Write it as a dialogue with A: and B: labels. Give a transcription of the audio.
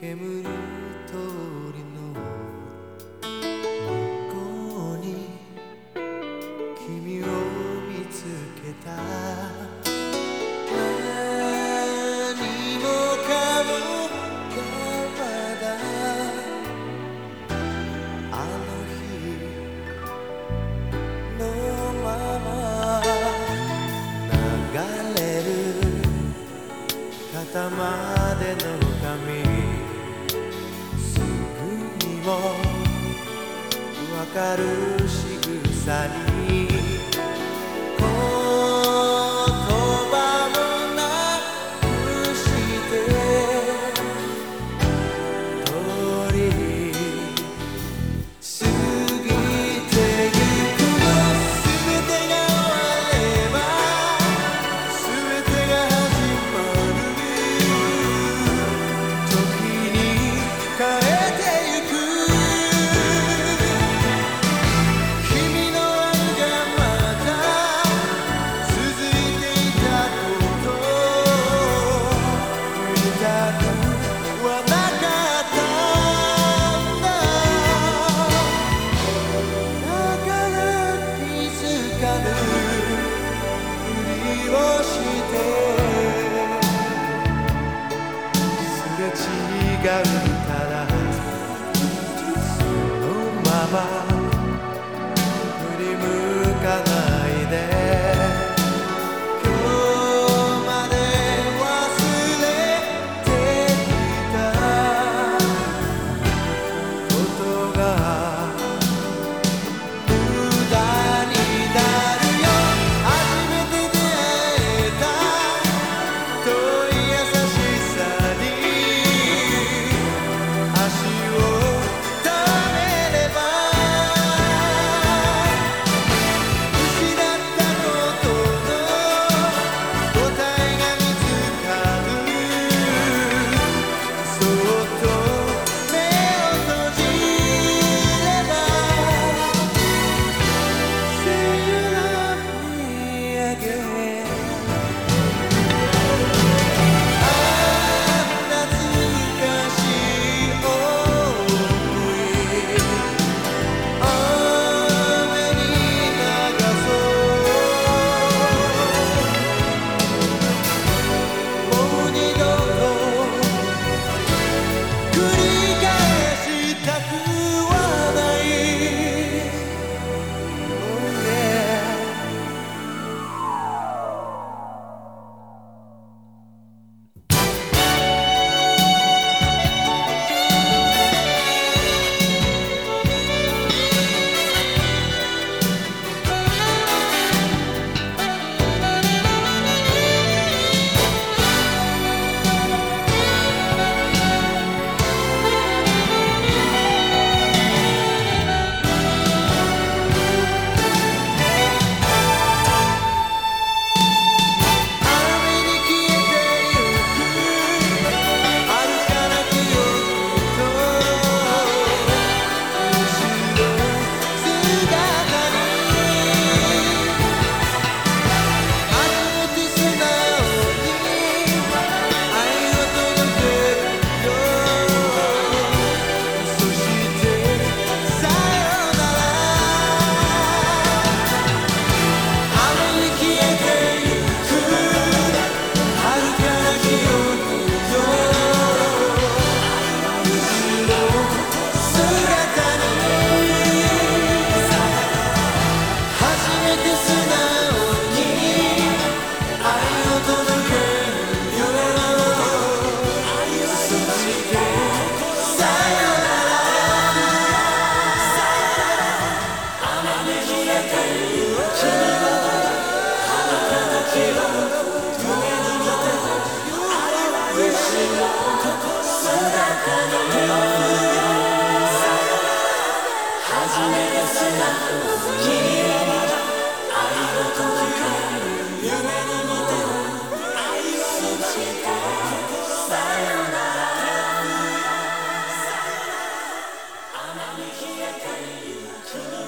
A: 煙る通りの向こうに君を見つけた。何もかもがまだあの日のまま流れる肩までの髪、すぐにもわかる仕草に言葉もなくして通り過ぎてゆくの。全てが終われば全てが始まる時に変えてゆく。君の愛がまだ続いていたこと見たくはなかったんだ。だから気づかぬふりをしてすれ違うからそのまま振り向かないで。今日まで忘れてきたことが無駄になるよ。初めて出会えた遠い優しさに足を止めれば失ったことの答えが見つかる。そっと目を閉じれば Say you love me again。 懐かしい想い雨に流そう。もう二度と繰り返したくはない。Oh yeah。雨に消えてゆく遥かな記憶と後ろ姿に初めて素直に愛を届けるよ。そしてさよなら。雨に消えてゆく遥かな記憶と後ろ姿に初めて素直に愛を届けるよ。そしてさよなら。雨に消えてゆく君は遥かな記憶夢に見て後ろ姿に初めて素直に愛を届ける夢に見てそしてさよなら。雨に消えてゆく